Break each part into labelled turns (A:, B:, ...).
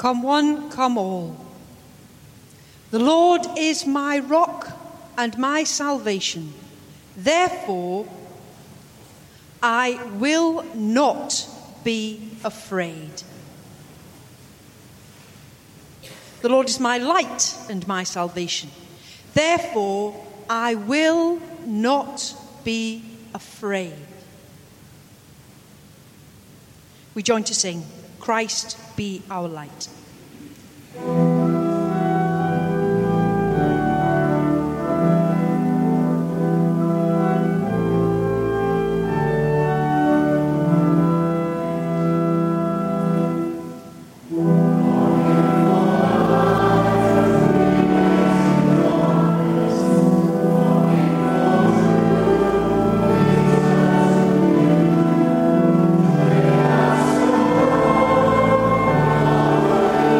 A: Come one, come all. The Lord is my rock and my salvation. Therefore, I will not be afraid. The Lord is my light and my salvation. Therefore, I will not be afraid. We join to sing, Christ be our light.
B: Amen.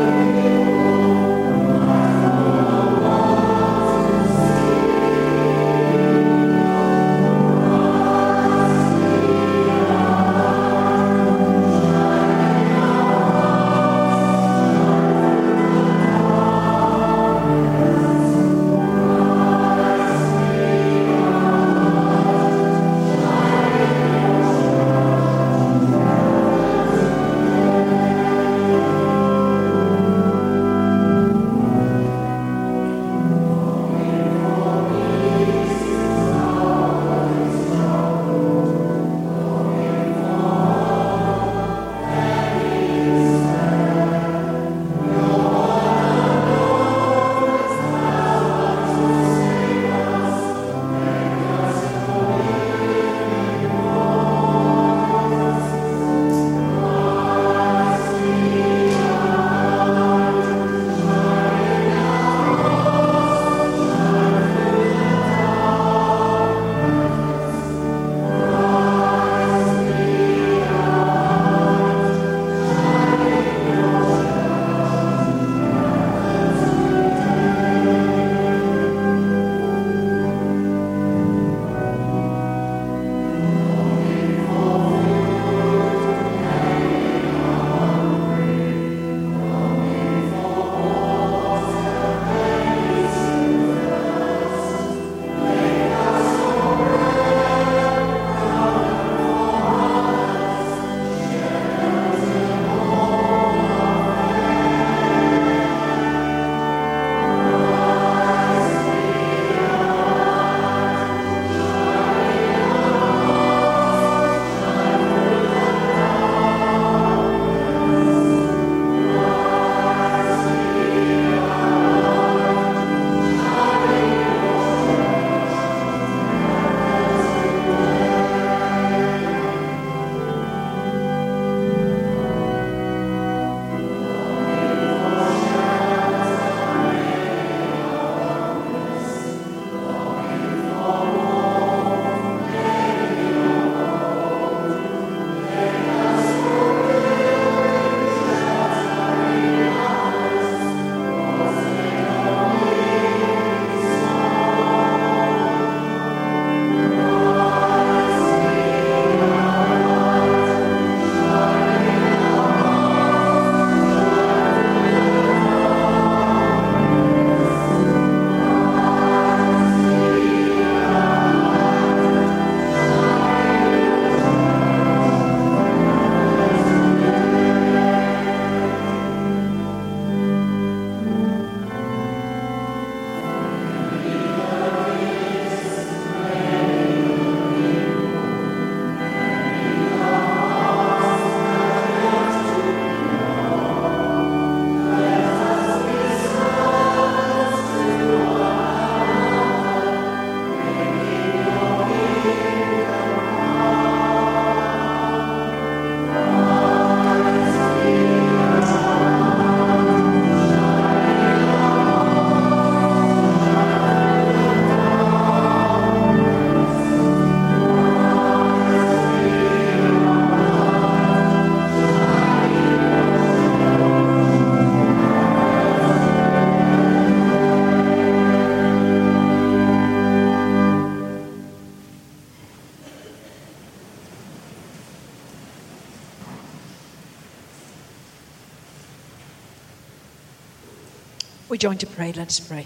A: We join to pray. Let us pray.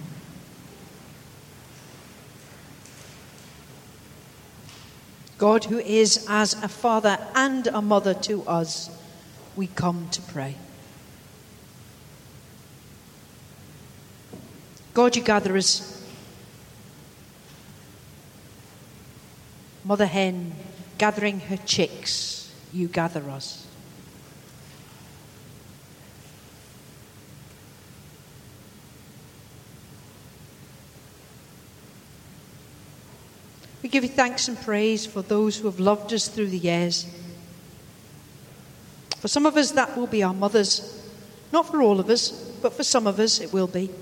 A: God, who is as a father and a mother to us, we come to pray. God, you gather us. Mother hen gathering her chicks, you gather us. We give you thanks and praise for those who have loved us through the years. For some of us, that will be our mothers. Not for all of us, but for some of us, it will be.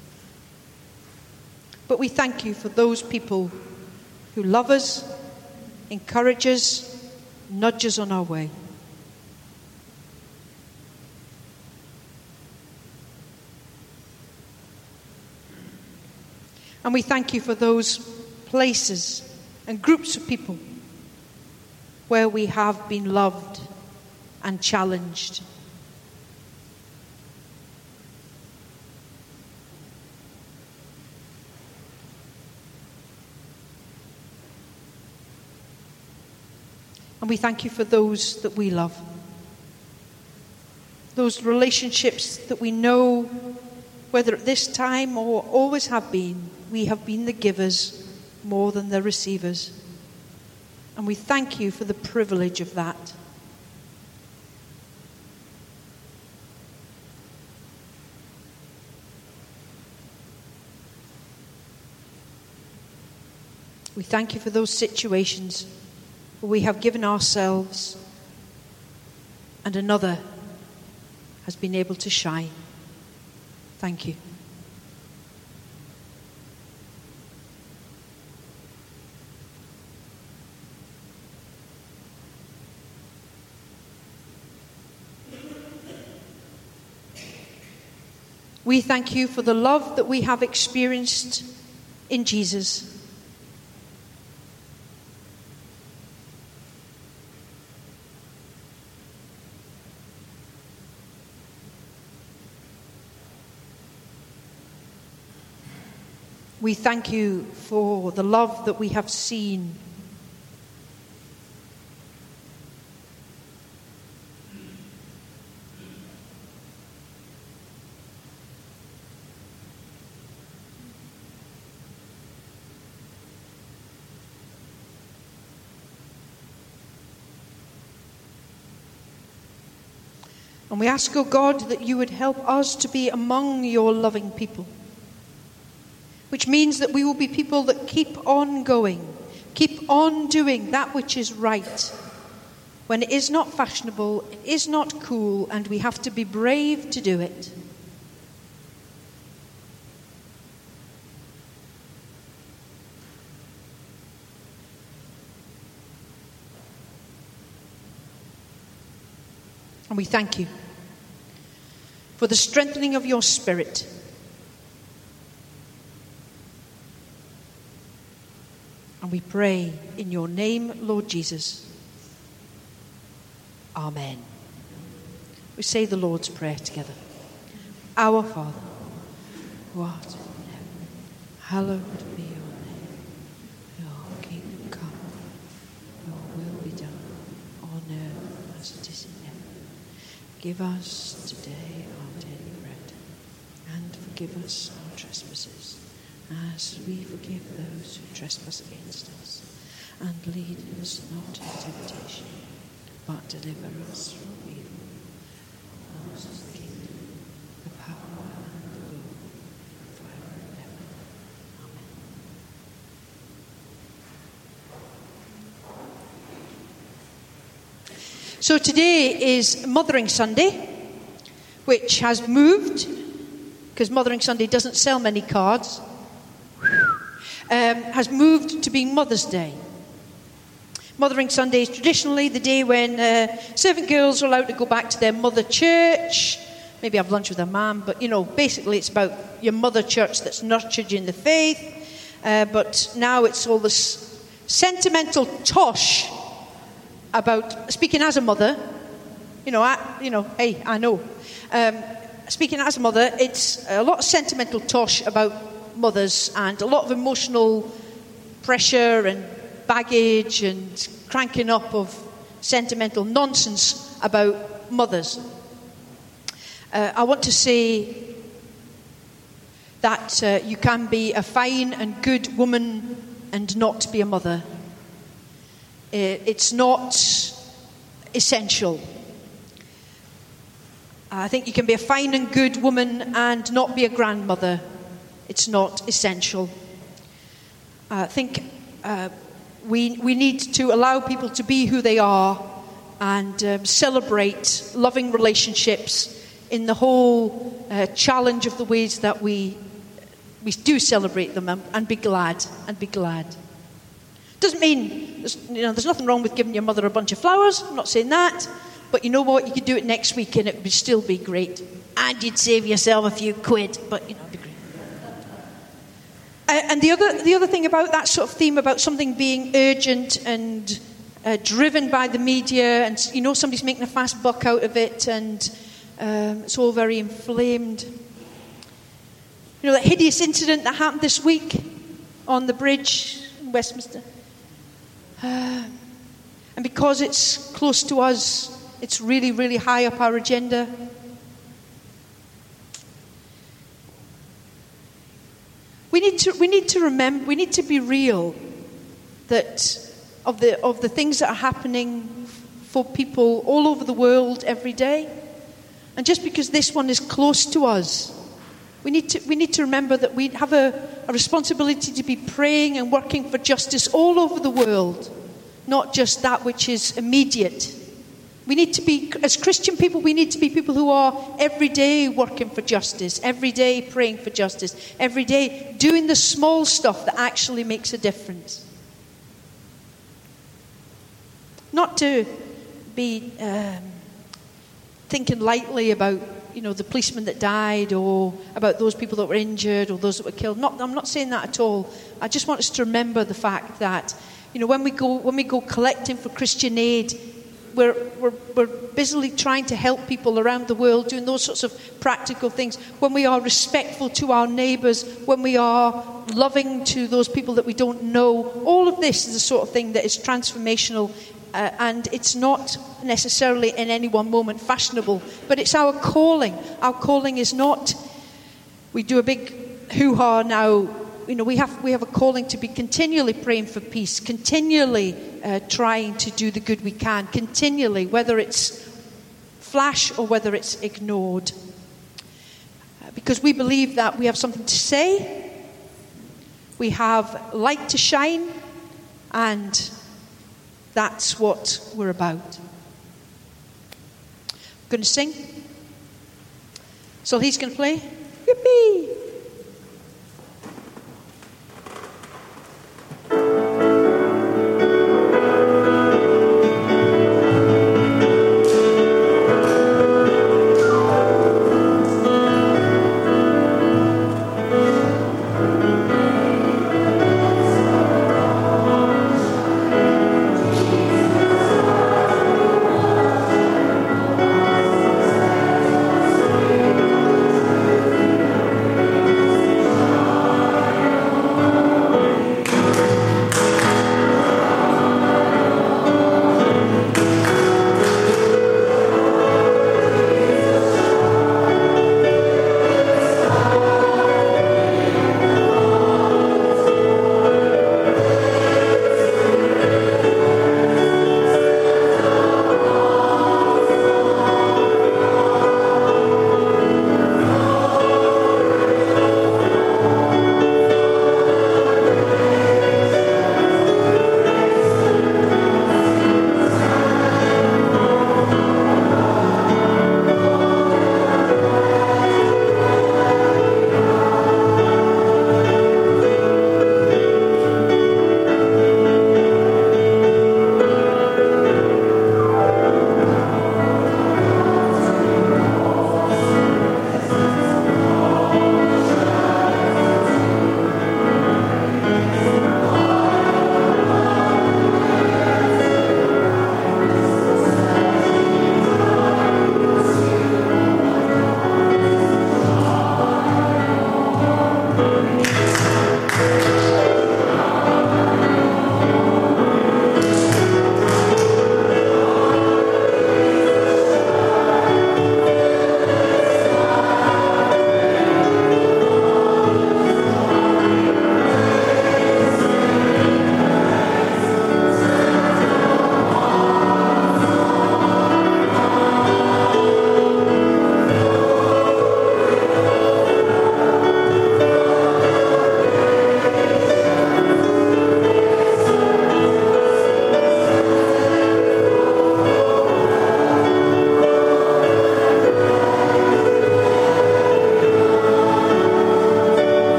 A: But we thank you for those people who love us, encourage us, nudge us on our way. And we thank you for those places and groups of people where we have been loved and challenged. And we thank you for those that we love. Those relationships that we know, whether at this time or always have been, we have been the givers more than the receivers. And we thank you for the privilege of that. We thank you for those situations where we have given ourselves and another has been able to shine. Thank you. We thank you for the love that we have experienced in Jesus. We thank you for the love that we have seen. And we ask, O God, that you would help us to be among your loving people. Which means that we will be people that keep on going, keep on doing that which is right. When it is not fashionable, it is not cool, and we have to be brave to do it. And we thank you for the strengthening of your Spirit. And we pray in your name, Lord Jesus. Amen. We say the Lord's Prayer together. Our Father, who art in heaven, hallowed be your name. Your kingdom come, your will be done, on earth as it is in heaven. Give us today our daily bread, and forgive us our trespasses, as we forgive those who trespass against us. And lead us not into temptation, but deliver us from evil. Yours is the kingdom, the power, and the glory, forever and ever. Amen. So today is Mothering Sunday, which has moved, because Mothering Sunday doesn't sell many cards. Has moved to being Mother's Day. Mothering Sunday is traditionally the day when servant girls are allowed to go back to their mother church, maybe have lunch with their mum, but basically it's about your mother church that's nurtured you in the faith. But now it's all this sentimental tosh about speaking as a mother. I know. speaking as a mother, it's a lot of sentimental tosh about mothers and a lot of emotional pressure and baggage and cranking up of sentimental nonsense about mothers. I want to say that you can be a fine and good woman and not be a mother. It's not essential. I think you can be a fine and good woman and not be a grandmother. It's not essential. I think we need to allow people to be who they are and celebrate loving relationships in the whole challenge of the ways that we do celebrate them and be glad. Doesn't mean there's nothing wrong with giving your mother a bunch of flowers. I'm not saying that. But you know what? You could do it next week and it would still be great. And you'd save yourself a few quid, but it'd be great. And the other thing about that sort of theme about something being urgent and driven by the media, and somebody's making a fast buck out of it, and it's all very inflamed. That hideous incident that happened this week on the bridge in Westminster. And because it's close to us, it's really, really high up our agenda. We need to remember. We need to be real. That of the things that are happening for people all over the world every day, and just because this one is close to us, we need to remember that we have a responsibility to be praying and working for justice all over the world, not just that which is immediate. We need to be, as Christian people, we need to be people who are every day working for justice, every day praying for justice, every day doing the small stuff that actually makes a difference. Not to be thinking lightly about, the policeman that died, or about those people that were injured, or those that were killed. I'm not saying that at all. I just want us to remember the fact that, when we go collecting for Christian aid, we're busily trying to help people around the world, doing those sorts of practical things. When we are respectful to our neighbours, when we are loving to those people that we don't know, all of this is the sort of thing that is transformational, and it's not necessarily in any one moment fashionable, but it's our calling. Our calling is not, we do a big hoo-ha now. We have a calling to be continually praying for peace, continually trying to do the good we can, continually, whether it's flash or whether it's ignored. Because we believe that we have something to say, we have light to shine, and that's what we're about. I'm going to sing. So he's going to play. Yippee!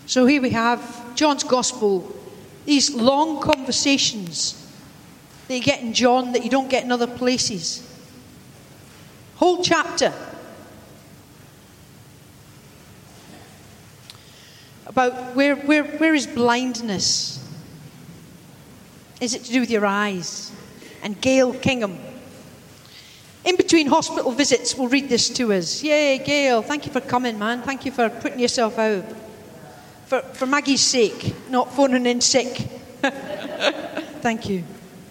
A: So here we have John's Gospel, these long conversations that you get in John that you don't get in other places. Whole chapter about where is blindness? Is it to do with your eyes? And Gail Kingham, in between hospital visits, will read this to us. Yay, Gail, thank you for coming, man. Thank you for putting yourself out. For Maggie's sake, not phoning in sick. Thank you.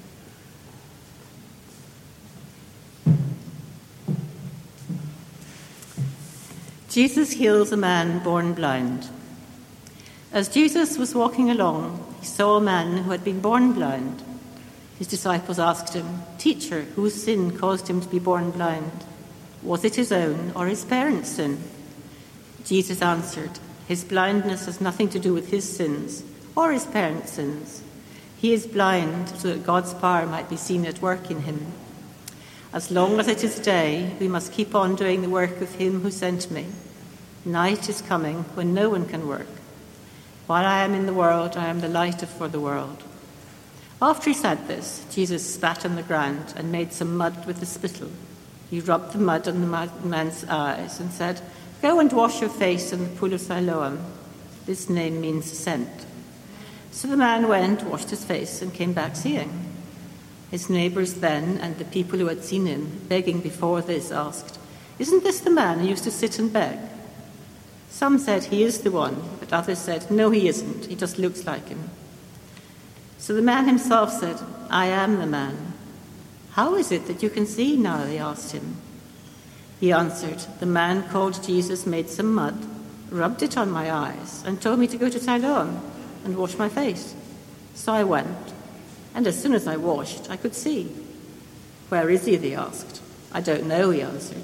B: Jesus heals a man born blind. As Jesus was walking along, he saw a man who had been born blind. His disciples asked him, "Teacher, whose sin caused him to be born blind? Was it his own or his parents' sin?" Jesus answered, "His blindness has nothing to do with his sins or his parents' sins. He is blind so that God's power might be seen at work in him. As long as it is day, we must keep on doing the work of him who sent me. Night is coming when no one can work. While I am in the world, I am the light for the world." After he said this, Jesus spat on the ground and made some mud with the spittle. He rubbed the mud on the man's eyes and said, "Go and wash your face in the pool of Siloam." This name means sent. So the man went, washed his face, and came back seeing. His neighbors then, and the people who had seen him begging before this, asked, "Isn't this the man who used to sit and beg?" Some said, "He is the one," but others said, "No, he isn't. He just looks like him." So the man himself said, "I am the man." "How is it that you can see now?" they asked him. He answered, "The man called Jesus made some mud, rubbed it on my eyes, and told me to go to Siloam and wash my face. So I went, and as soon as I washed, I could see." "Where is he?" they asked. "I don't know," he answered.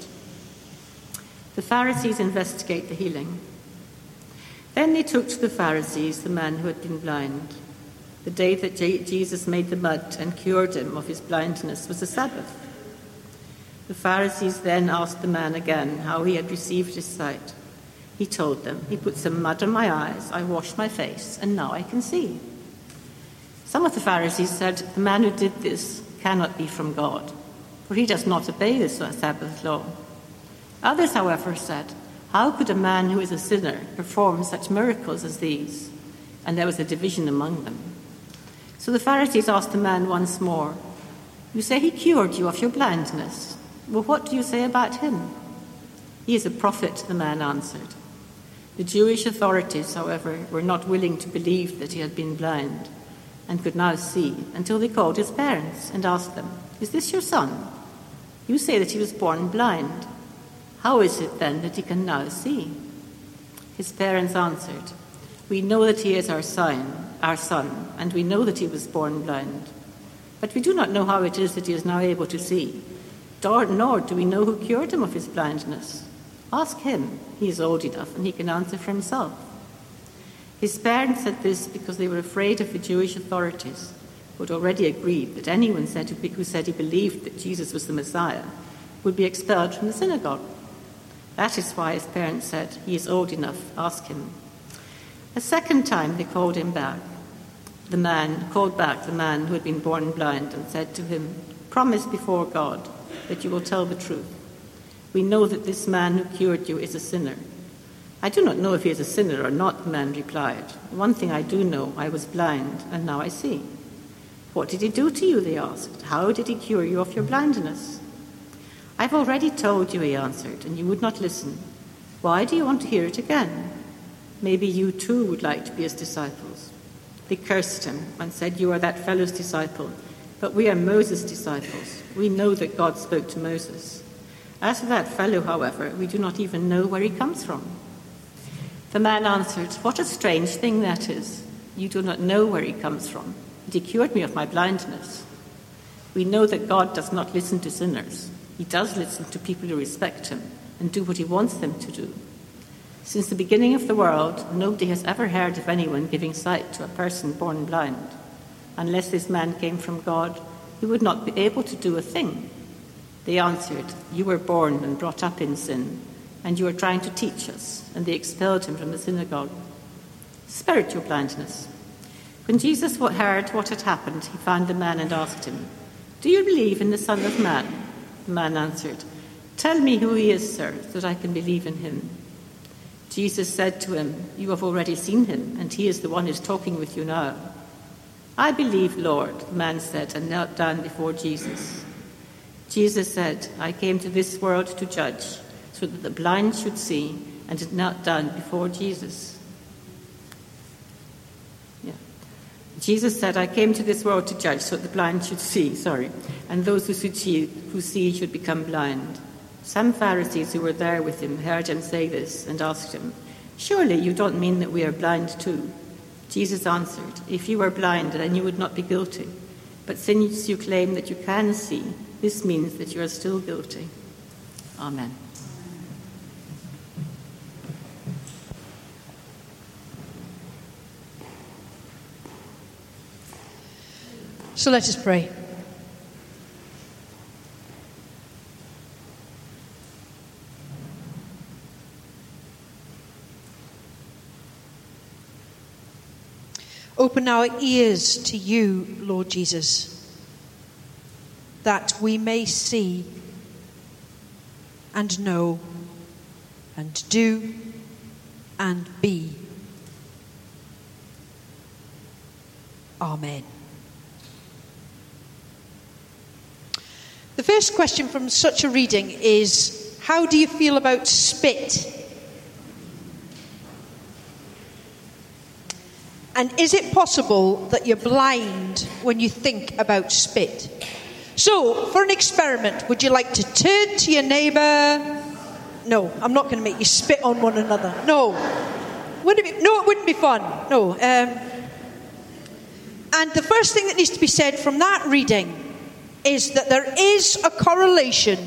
B: The Pharisees investigate the healing. Then they took to the Pharisees the man who had been blind. The day that Jesus made the mud and cured him of his blindness was the Sabbath. The Pharisees then asked the man again how he had received his sight. He told them, "He put some mud on my eyes, I washed my face, and now I can see." Some of the Pharisees said, "The man who did this cannot be from God, for he does not obey the Sabbath law." Others, however, said, "How could a man who is a sinner perform such miracles as these?" And there was a division among them. So the Pharisees asked the man once more, "You say he cured you of your blindness. Well, what do you say about him?" "He is a prophet," the man answered. The Jewish authorities, however, were not willing to believe that he had been blind and could now see until they called his parents and asked them, "Is this your son? You say that he was born blind. How is it then that he can now see?" His parents answered, "We know that he is our son, and we know that he was born blind. But we do not know how it is that he is now able to see, nor do we know who cured him of his blindness. Ask him. He is old enough, and he can answer for himself." His parents said this because they were afraid of the Jewish authorities, who had already agreed that anyone who said he believed that Jesus was the Messiah would be expelled from the synagogue. That is why his parents said, "He is old enough, ask him." A second time they called back the man who had been born blind and said to him, "Promise before God that you will tell the truth. We know that this man who cured you is a sinner." "I do not know if he is a sinner or not," the man replied. "One thing I do know, I was blind, and now I see." "What did he do to you?" they asked. "How did he cure you of your blindness?" "I've already told you," he answered, "and you would not listen. Why do you want to hear it again? Maybe you too would like to be his disciples." They cursed him and said, "You are that fellow's disciple, but we are Moses' disciples. We know that God spoke to Moses. As for that fellow, however, we do not even know where he comes from." The man answered, "What a strange thing that is. You do not know where he comes from, and he cured me of my blindness. We know that God does not listen to sinners. He does listen to people who respect him and do what he wants them to do. Since the beginning of the world, nobody has ever heard of anyone giving sight to a person born blind. Unless this man came from God, he would not be able to do a thing." They answered, "You were born and brought up in sin, and you are trying to teach us." And they expelled him from the synagogue. Spiritual blindness. When Jesus heard what had happened, he found the man and asked him, "Do you believe in the Son of Man?" The man answered, "Tell me who he is, sir, so that I can believe in him." Jesus said to him, "You have already seen him, and he is the one who is talking with you now." "I believe, Lord," the man said, and knelt down before Jesus. Jesus said, "I came to this world to judge, so that the blind should see," and had knelt down before Jesus. Jesus said, "I came to this world to judge, so that the blind should see, and those who see should become blind." Some Pharisees who were there with him heard him say this and asked him, "Surely you don't mean that we are blind too?" Jesus answered, "If you were blind, then you would not be guilty. But since you claim that you can see, this means that you are still guilty." Amen.
A: So let us pray. Open our ears to you, Lord Jesus, that we may see and know and do and be. Amen. The first question from such a reading is, how do you feel about spit? And is it possible that you're blind when you think about spit? So, for an experiment, would you like to turn to your neighbour? No, I'm not going to make you spit on one another. No. It wouldn't be fun. No. And the first thing that needs to be said from that reading is that there is a correlation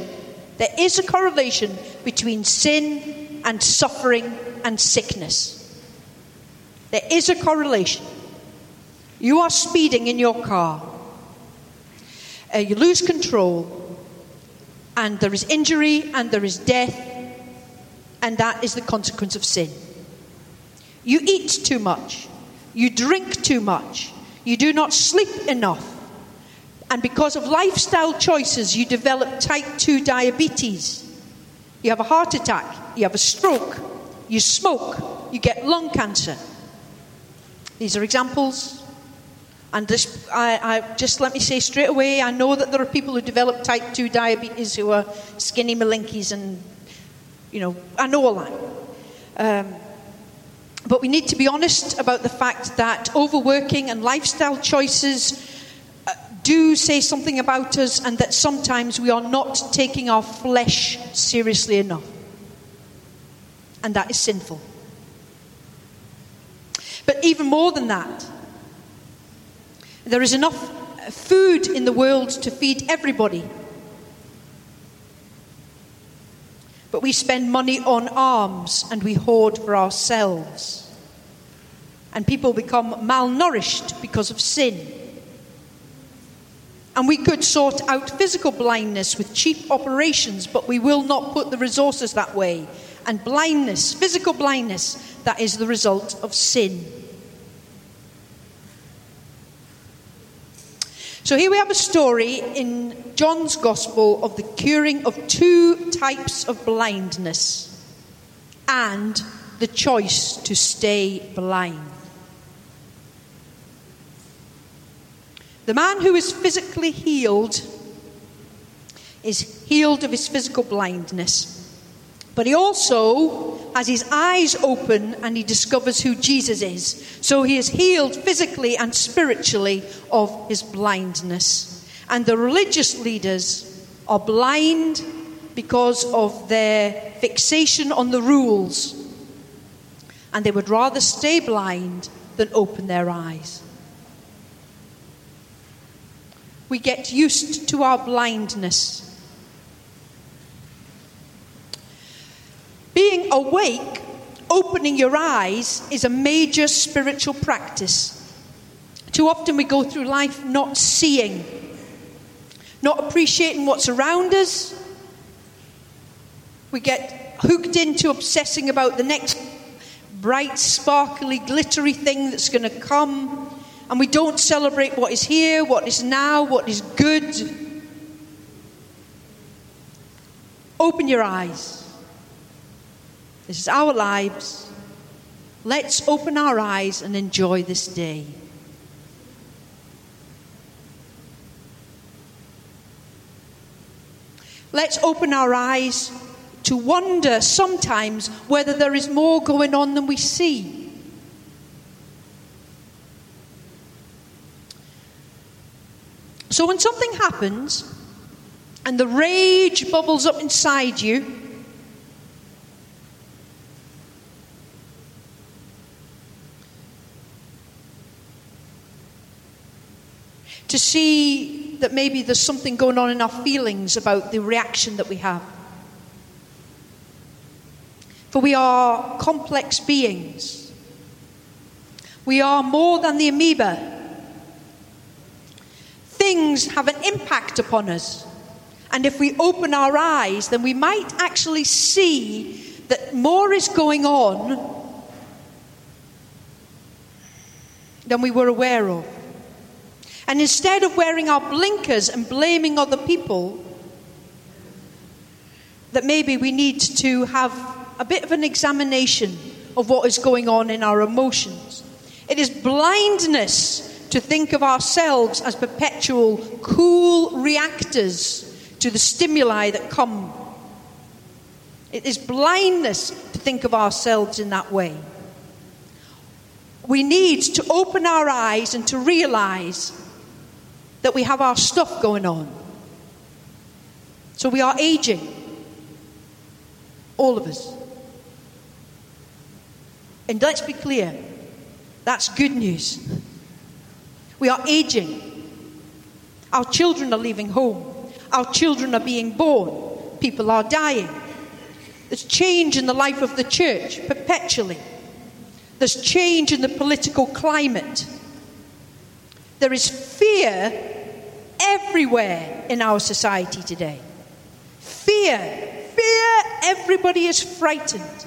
A: between sin and suffering and sickness. There is a correlation. You are speeding in your car. You lose control. And there is injury and there is death. And that is the consequence of sin. You eat too much. You drink too much. You do not sleep enough. And because of lifestyle choices, you develop type 2 diabetes. You have a heart attack. You have a stroke. You smoke. You get lung cancer. These are examples. And just let me say straight away, I know that there are people who develop type 2 diabetes who are skinny malinkies and, I know all that. But we need to be honest about the fact that overworking and lifestyle choices do say something about us, and that sometimes we are not taking our flesh seriously enough. And that is sinful. But even more than that, there is enough food in the world to feed everybody. But we spend money on arms and we hoard for ourselves. And people become malnourished because of sin. And we could sort out physical blindness with cheap operations, but we will not put the resources that way. And blindness, physical blindness, that is the result of sin. So here we have a story in John's Gospel of the curing of 2 types of blindness and the choice to stay blind. The man who is physically healed is healed of his physical blindness. But he also has his eyes open and he discovers who Jesus is. So he is healed physically and spiritually of his blindness. And the religious leaders are blind because of their fixation on the rules. And they would rather stay blind than open their eyes. We get used to our blindness. Being awake, opening your eyes, is a major spiritual practice. Too often we go through life not seeing, not appreciating what's around us. We get hooked into obsessing about the next bright, sparkly, glittery thing that's going to come, and we don't celebrate what is here, what is now, what is good. Open your eyes. This is our lives. Let's open our eyes and enjoy this day. Let's open our eyes to wonder sometimes whether there is more going on than we see. So when something happens and the rage bubbles up inside you, to see that maybe there's something going on in our feelings about the reaction that we have. For we are complex beings. We are more than the amoeba. Things have an impact upon us. And if we open our eyes, then we might actually see that more is going on than we were aware of. And instead of wearing our blinkers and blaming other people, that maybe we need to have a bit of an examination of what is going on in our emotions. It is blindness to think of ourselves as perpetual cool reactors to the stimuli that come. It is blindness to think of ourselves in that way. We need to open our eyes and to realize that we have our stuff going on. So we are aging. All of us. And let's be clear, that's good news. We are aging. Our children are leaving home. Our children are being born. People are dying. There's change in the life of the church perpetually. There's change in the political climate. There is fear everywhere in our society today. Fear. Fear. Everybody is frightened.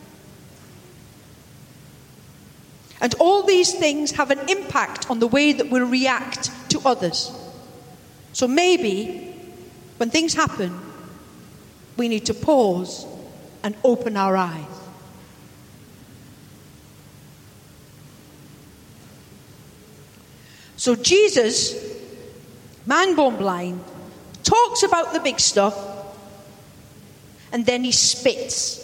A: And all these things have an impact on the way that we react to others. So maybe when things happen, we need to pause and open our eyes. So Jesus, man born blind, talks about the big stuff, and then he spits.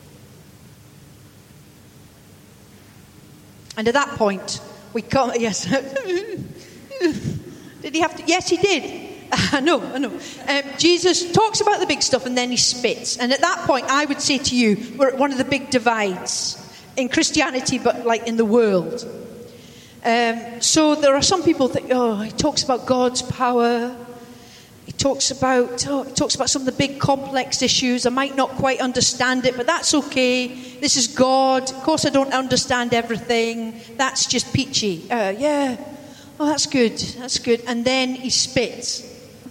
A: And at that point, we can't, yes. Did he have to? Yes, he did. I know. Jesus talks about the big stuff and then he spits. And at that point, I would say to you, we're at one of the big divides in Christianity, but like in the world. So there are some people that, he talks about God's power. He talks about some of the big complex issues. I might not quite understand it, but that's okay. This is God. Of course I don't understand everything. That's just peachy. Yeah. Oh, that's good. That's good. And then he spits.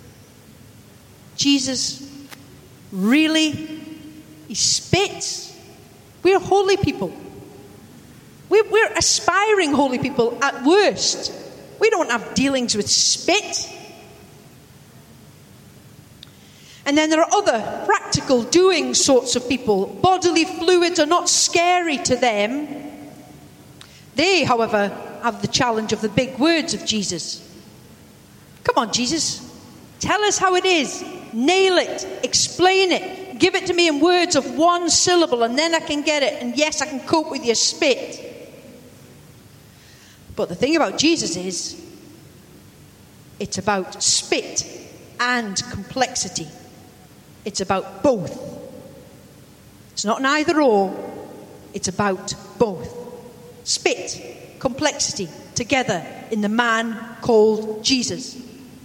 A: Jesus, really? He spits? We're holy people. We're aspiring holy people at worst. We don't have dealings with spit. And then there are other practical doing sorts of people. Bodily fluids are not scary to them. They, however, have the challenge of the big words of Jesus. Come on, Jesus. Tell us how it is. Nail it. Explain it. Give it to me in words of one syllable and then I can get it. And yes, I can cope with your spit. But the thing about Jesus is, it's about spit and complexity. It's about both. It's not an either or. It's about both. Spit, complexity, together in the man called Jesus.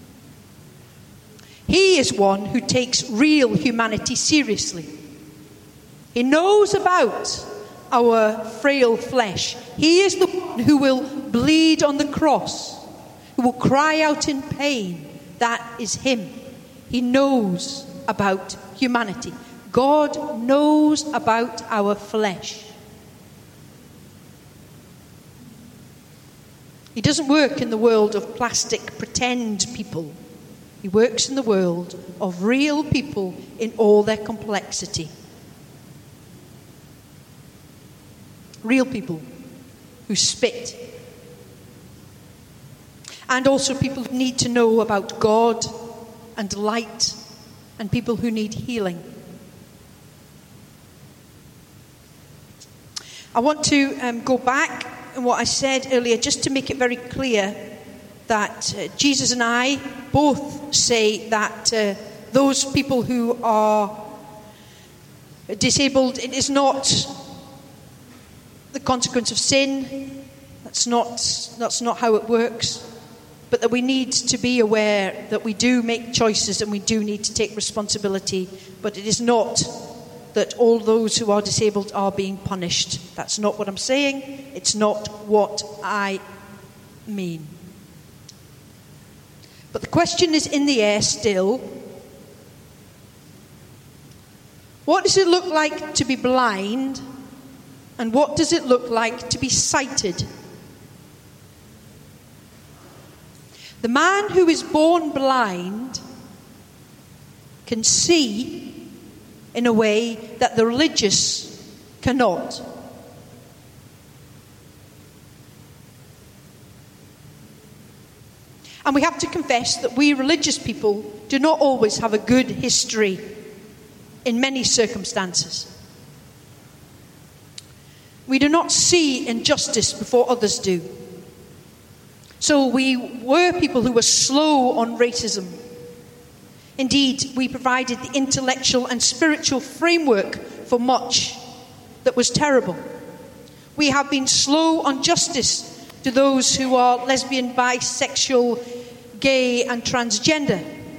A: He is one who takes real humanity seriously. He knows about our frail flesh. He is the one who will bleed on the cross, who will cry out in pain. That is him. He knows about humanity. God knows about our flesh. He doesn't work in the world of plastic pretend people. He works in the world of real people in all their complexity. Real people who spit. And also people who need to know about God and light, and people who need healing. I want to go back in what I said earlier, just to make it very clear that Jesus and I both say that those people who are disabled, it is not the consequence of sin. That's not how it works. But that we need to be aware that we do make choices and we do need to take responsibility. But it is not that all those who are disabled are being punished. That's not what I'm saying. It's not what I mean. But the question is in the air still. What does it look like to be blind? And what does it look like to be sighted? The man who is born blind can see in a way that the religious cannot. And we have to confess that we religious people do not always have a good history in many circumstances. We do not see injustice before others do. So we were people who were slow on racism. Indeed, we provided the intellectual and spiritual framework for much that was terrible. We have been slow on justice to those who are lesbian, bisexual, gay and transgender.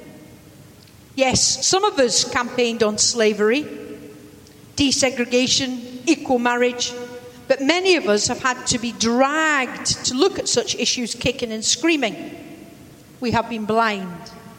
A: Yes, some of us campaigned on slavery, desegregation, equal marriage, but many of us have had to be dragged to look at such issues kicking and screaming. We have been blind.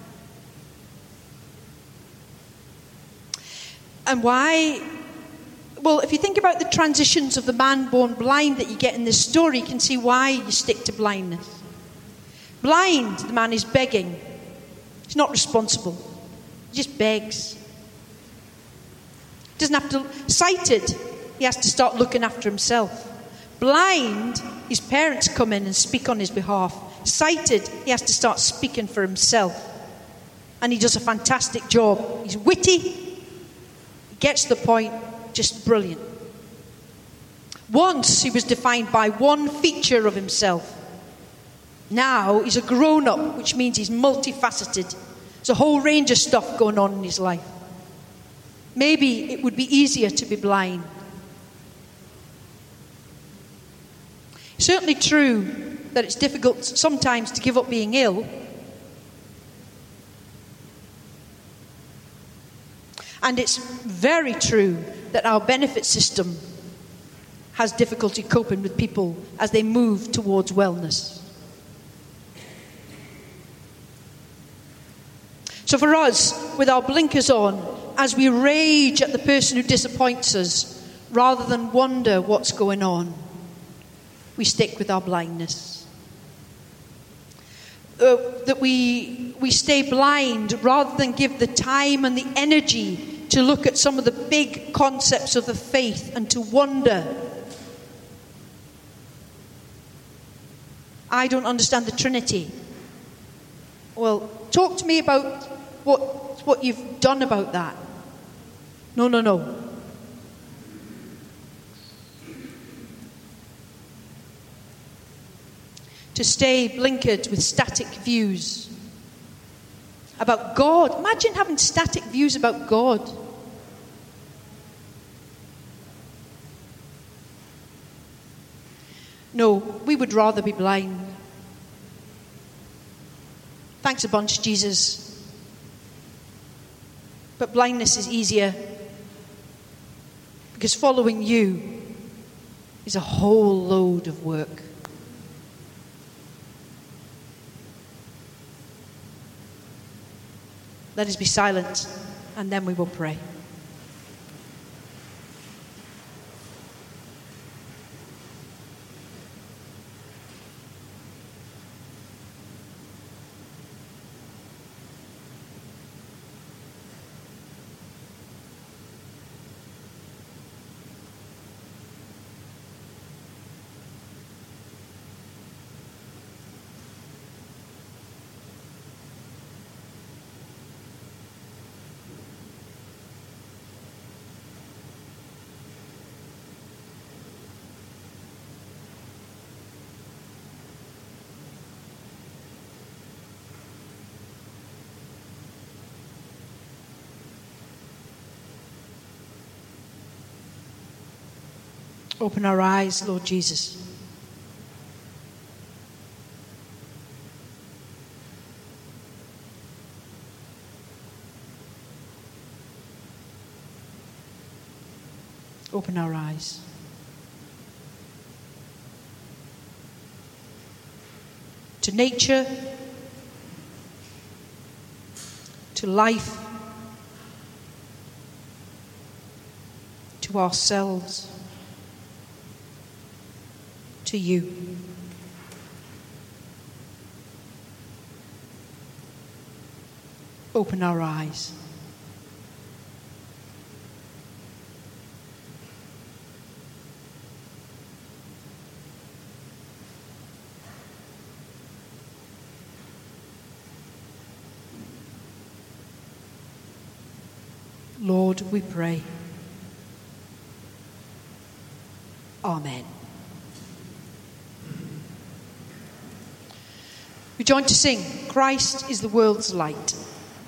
A: And why? Well, if you think about the transitions of the man born blind that you get in this story, you can see why you stick to blindness. Blind, the man is begging. He's not responsible. He just begs. Doesn't have to. Sighted, he has to start looking after himself. Blind, his parents come in and speak on his behalf. Sighted, he has to start speaking for himself. And he does a fantastic job. He's witty, he gets the point, just brilliant. Once he was defined by one feature of himself. Now he's a grown-up, which means he's multifaceted. There's a whole range of stuff going on in his life. Maybe it would be easier to be blind. It's certainly true that it's difficult sometimes to give up being ill. And it's very true that our benefit system has difficulty coping with people as they move towards wellness. So for us, with our blinkers on, as we rage at the person who disappoints us, rather than wonder what's going on, we stick with our blindness. That we stay blind rather than give the time and the energy to look at some of the big concepts of the faith and to wonder. I don't understand the Trinity. Well, talk to me about what you've done about that. No. To stay blinkered with static views about God. Imagine having static views about God. No, we would rather be blind. Thanks a bunch, Jesus. But blindness is easier because following you is a whole load of work. Let us be silent, and then we will pray. Open our eyes, Lord Jesus. Open our eyes. To nature, to life, to ourselves, to you. Open our eyes. Lord, we pray. Amen. We join to sing, Christ is the world's light.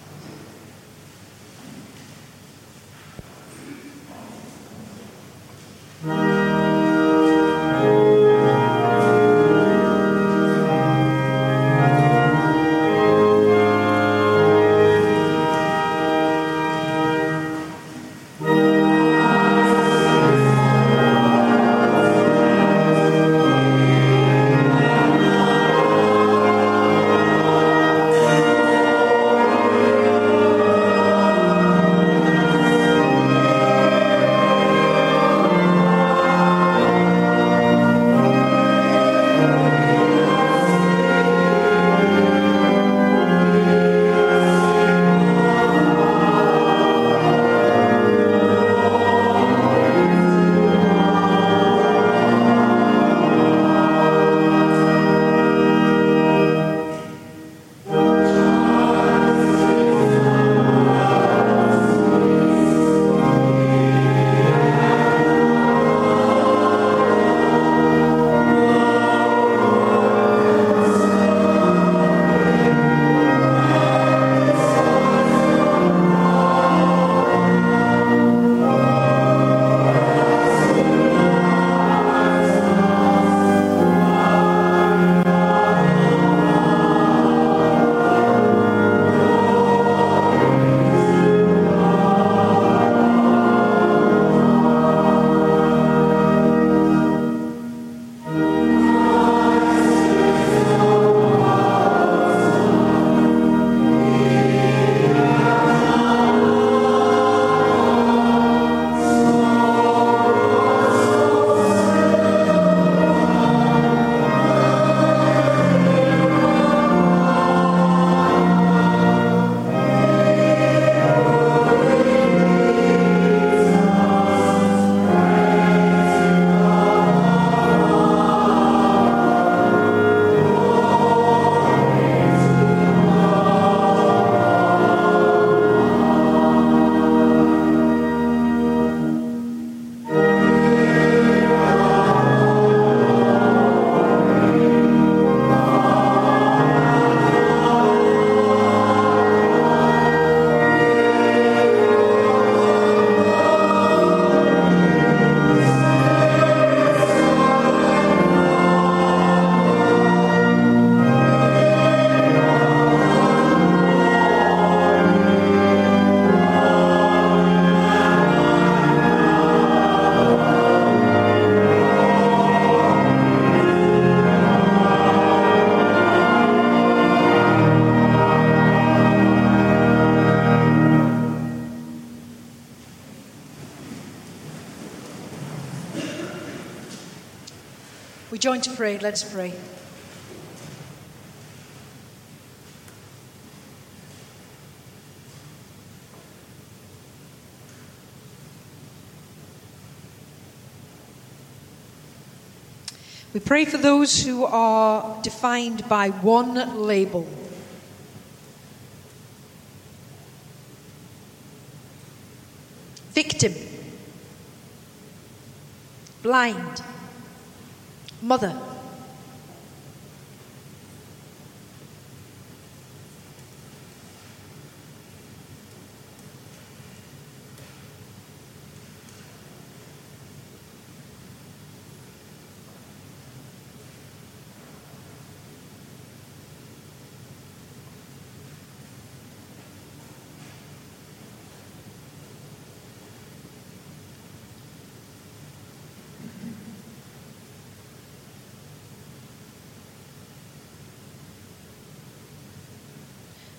A: We join to pray. Let us pray. We pray for those who are defined by one label. Victim, blind, mother.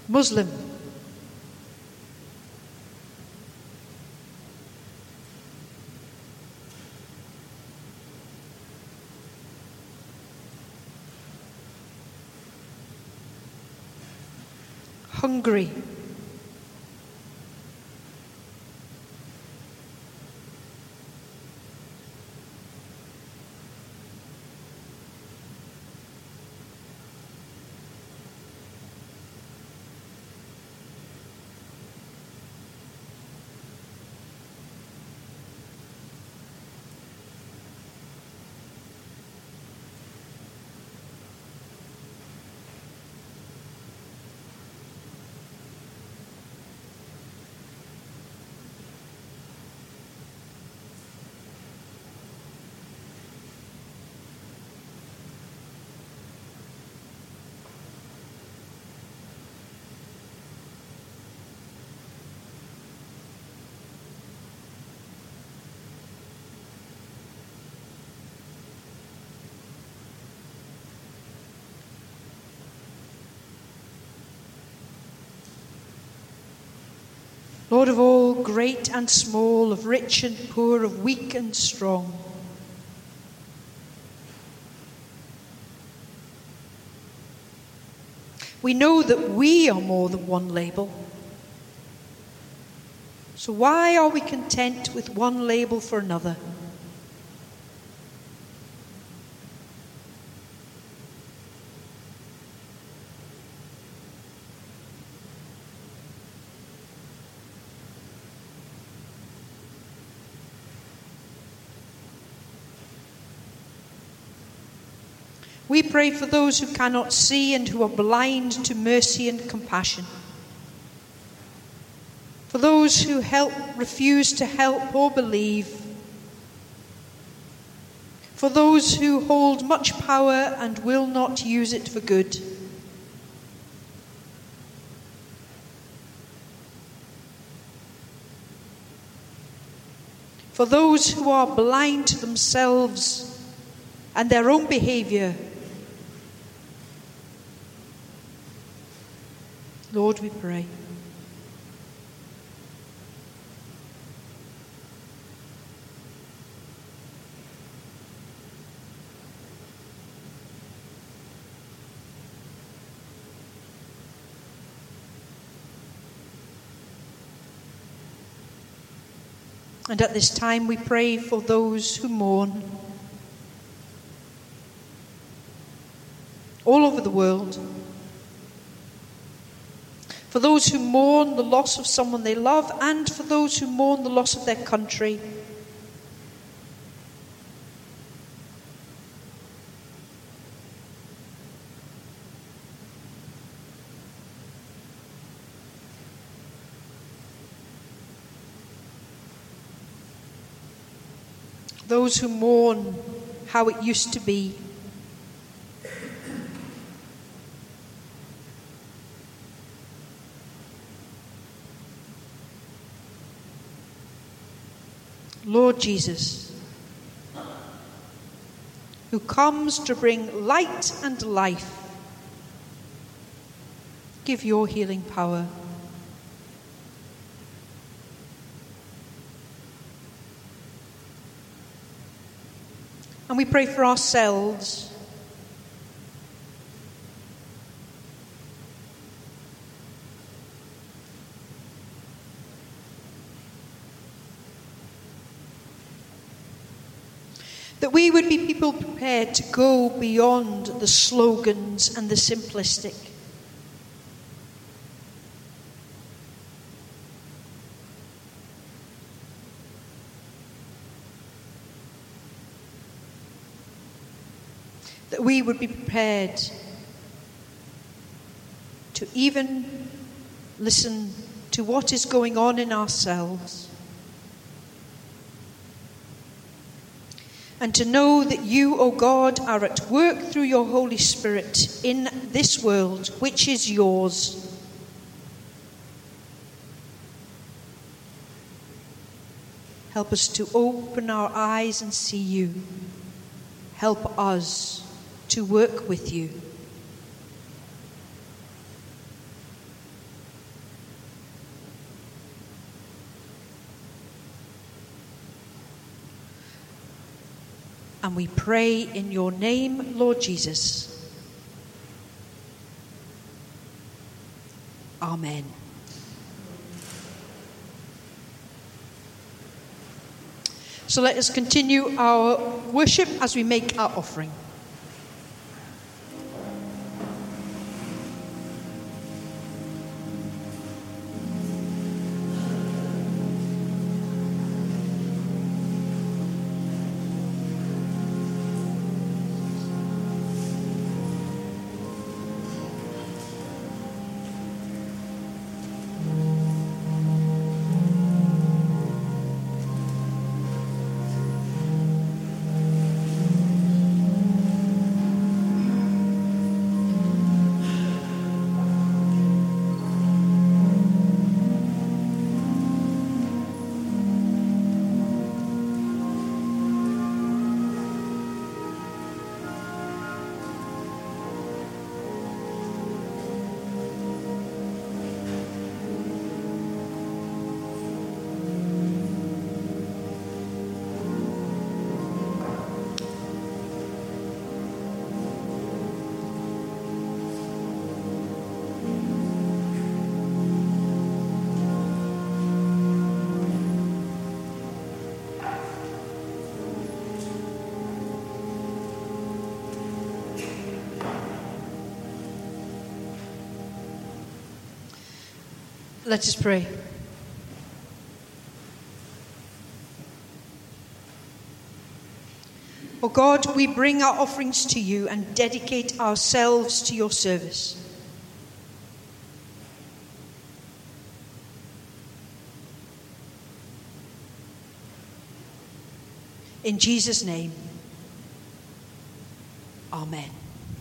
A: Muslim, hungry, Lord of all, great and small, of rich and poor, of weak and strong. We know that we are more than one label. So why are we content with one label for another? We pray for those who cannot see and who are blind to mercy and compassion. For those who refuse to help or believe. For those who hold much power and will not use it for good. For those who are blind to themselves and their own behavior. Lord, we pray. And at this time we pray for those who mourn all over the world. For those who mourn the loss of someone they love, and for those who mourn the loss of their country. Those who mourn how it used to be. Lord Jesus, who comes to bring light and life, give your healing power. And we pray for ourselves. That we would be people prepared to go beyond the slogans and the simplistic. That we would be prepared to even listen to what is going on in ourselves. And to know that you, O God, are at work through your Holy Spirit in this world, which is yours. Help us to open our eyes and see you. Help us to work with you. And we pray in your name, Lord Jesus. Amen. So let us continue our worship as we make our offering. Let us pray. O God, we bring our offerings to you and dedicate ourselves to your service. In Jesus' name, amen.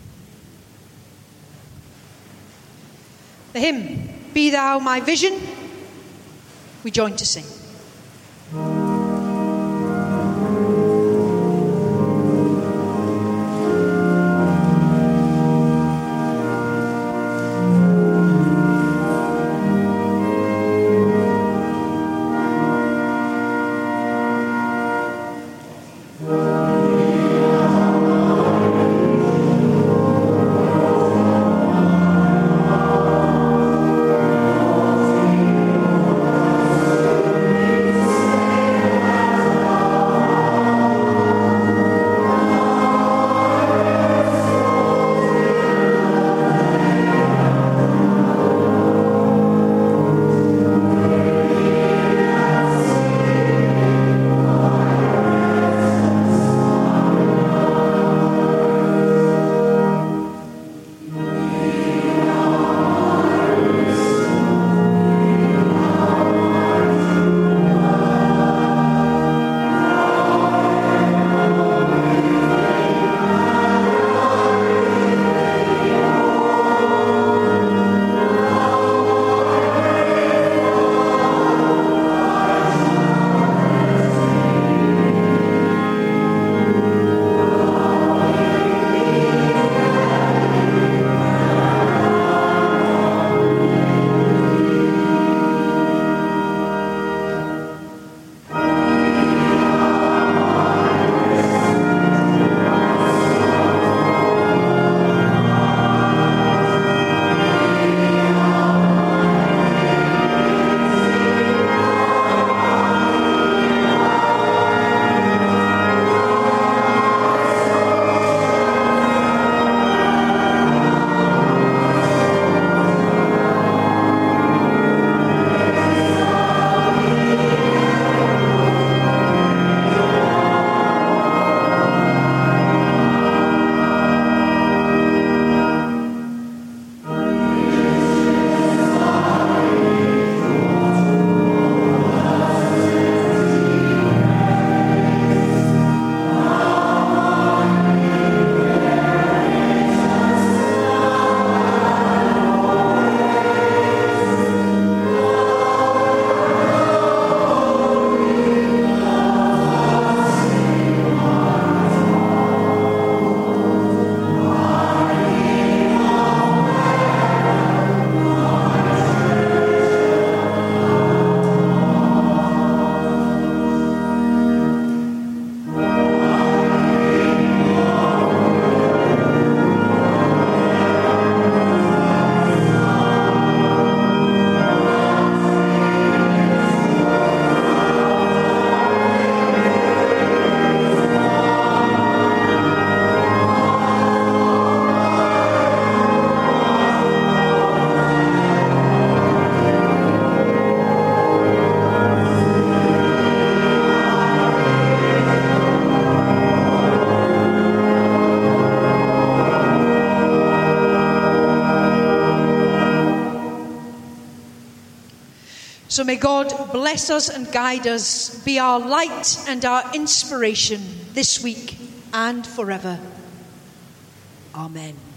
A: The hymn, Be Thou My Vision, we join to sing.
C: Amen.
A: So may God bless us and guide us, be our light and our inspiration this week and forever. Amen.